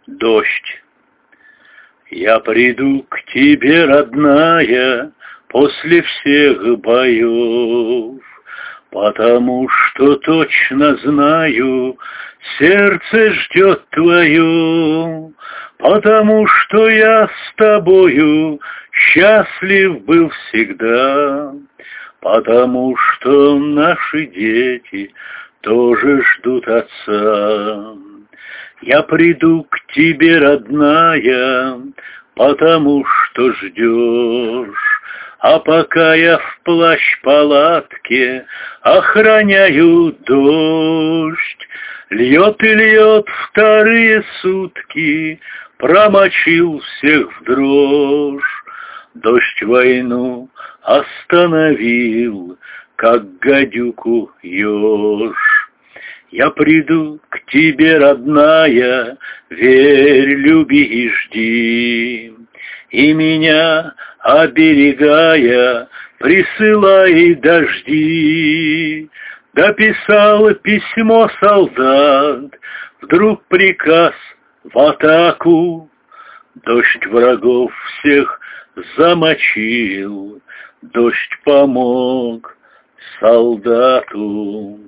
Дождь. Я приду к тебе, родная, после всех боев, потому что точно знаю, сердце ждет твое, потому что я с тобою счастлив был всегда, потому что наши дети тоже ждут отца. Я приду к тебе, родная, потому что ждешь, а пока я в плащ-палатке охраняю дождь, льет и льет вторые сутки, промочил всех в дрожь. Дождь войну остановил, как гадюку еж. Я приду к тебе, родная, верь, люби и жди, и меня, оберегая, присылай дожди. Дописал письмо солдат, вдруг приказ в атаку. Дождь врагов всех замочил, дождь помог солдату.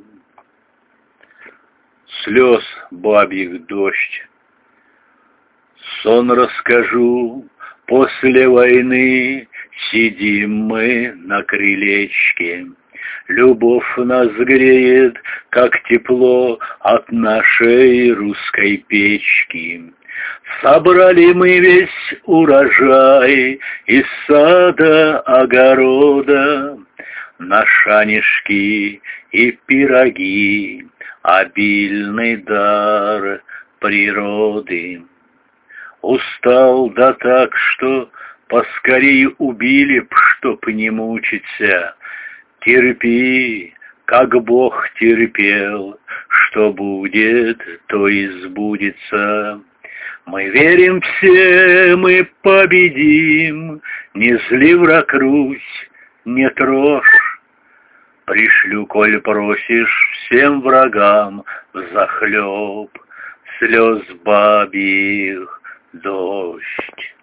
Слез бабьих дождь. Сон расскажу, после войны сидим мы на крылечке. Любовь нас греет, как тепло от нашей русской печки. Собрали мы весь урожай из сада, огорода, на шанишки и пироги, обильный дар природы. Устал да так, что поскорей убили б, чтоб не мучиться. Терпи, как Бог терпел, что будет, то и сбудется. Мы верим все, мы победим, не зли враг Русь, не трожь. Пришлю, коль просишь, всем врагам взахлеб слез бабьих дождь.